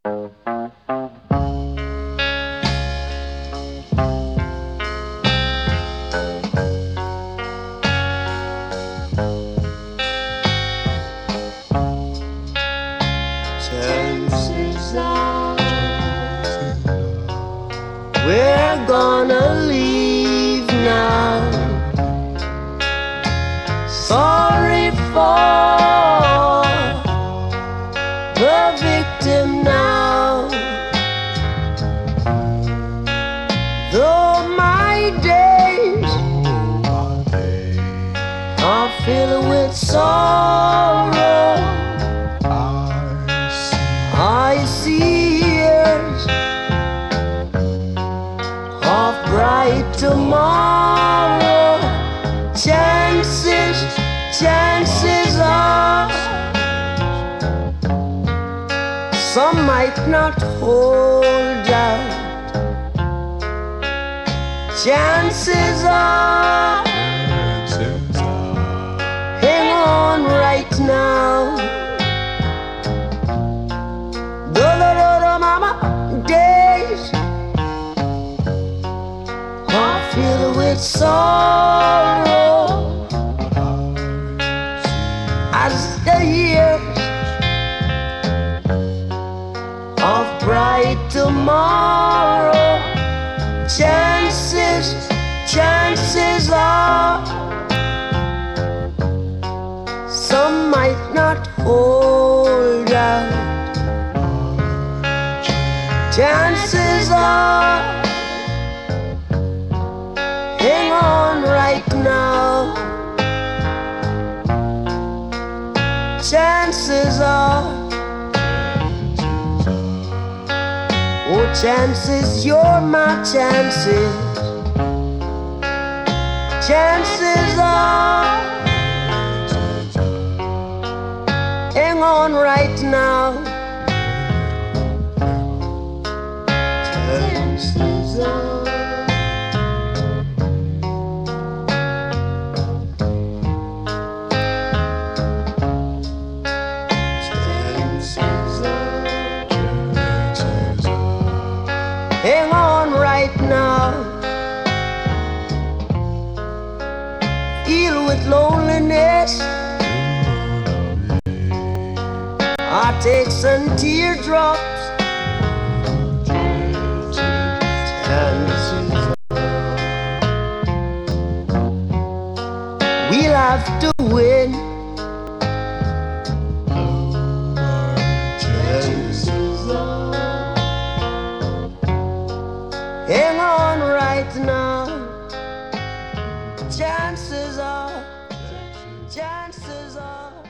Chances are we're gonna leave now. Sorry for the victim now. Though my days are filled with sorrow, I see years of bright tomorrow. Chances are some might not hold out. Chances are hang on right now. The mama days are filled with sorrow as the years of bright tomorrow. Chances are some might not hold out. Chances are hang on right now. Chances are, oh chances, you're my chances. Chances are hang on right now. Chances are hang on right now. Deal with loneliness. I take some teardrops. We'll have to win. Chances are hang on right now. Chances are